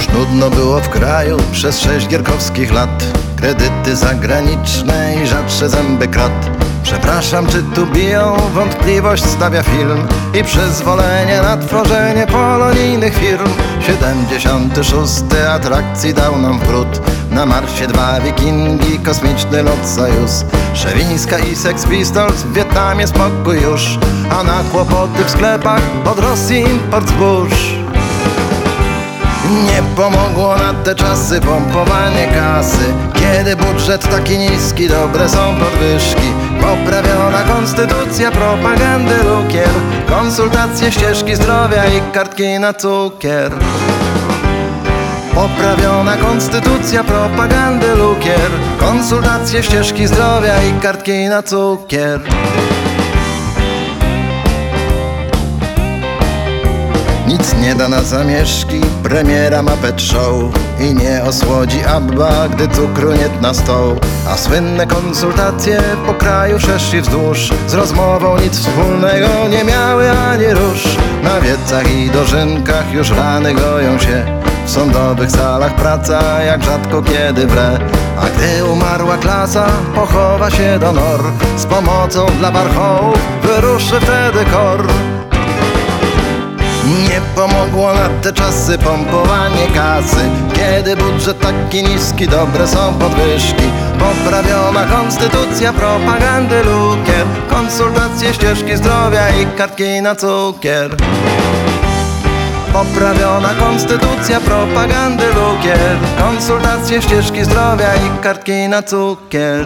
Już nudno było w kraju przez 6 gierkowskich lat. Kredyty zagraniczne i rzadsze zęby krat. Przepraszam, czy tu biją? Wątpliwość stawia film i przyzwolenie na tworzenie polonijnych firm. 76. atrakcji dał nam wrót. Na Marsie 2 wikingi, kosmiczny lot Sojus. Szewińska i Sex Pistols, w Wietnamie spokój już. A na kłopoty w sklepach od Rosji import zbóż. Nie pomogło na te czasy pompowanie kasy. Kiedy budżet taki niski, dobre są podwyżki. Poprawiona konstytucja, propagandy lukier. Konsultacje, ścieżki zdrowia i kartki na cukier. Poprawiona konstytucja, propagandy lukier. Konsultacje, ścieżki zdrowia i kartki na cukier. Nic nie da na zamieszki, premiera ma pet show. I nie osłodzi Abba, gdy cukru nie na stoł. A słynne konsultacje po kraju szerszy wzdłuż z rozmową nic wspólnego nie miały ani rusz. Na wiecach i dożynkach już rany goją się. W sądowych salach praca jak rzadko kiedy wre. A gdy umarła klasa, pochowa się do nor. Z pomocą dla warchołów wyruszy wtedy kor. Nie pomogło na te czasy pompowanie kasy. Kiedy budżet taki niski, dobre są podwyżki. Poprawiona konstytucja, propagandy lukier. Konsultacje, ścieżki zdrowia i kartki na cukier. Poprawiona konstytucja, propagandy lukier. Konsultacje, ścieżki zdrowia i kartki na cukier.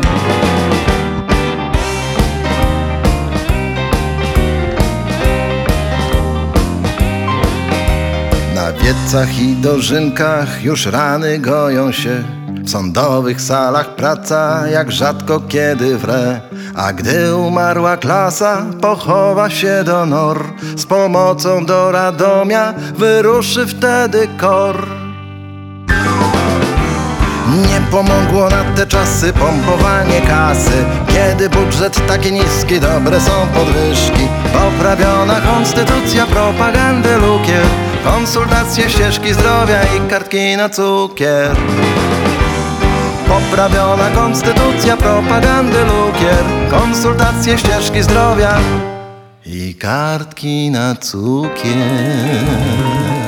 Na wiecach i dożynkach już rany goją się. W sądowych salach praca jak rzadko kiedy wre. A gdy umarła klasa, pochowa się do nor. Z pomocą do Radomia wyruszy wtedy kor. Nie pomogło na te czasy pompowanie kasy. Kiedy budżet taki niski, dobre są podwyżki. Poprawiona konstytucja, propagandy lukier. Konsultacje, ścieżki zdrowia i kartki na cukier. Poprawiona konstytucja, propagandy lukier. Konsultacje, ścieżki zdrowia i kartki na cukier.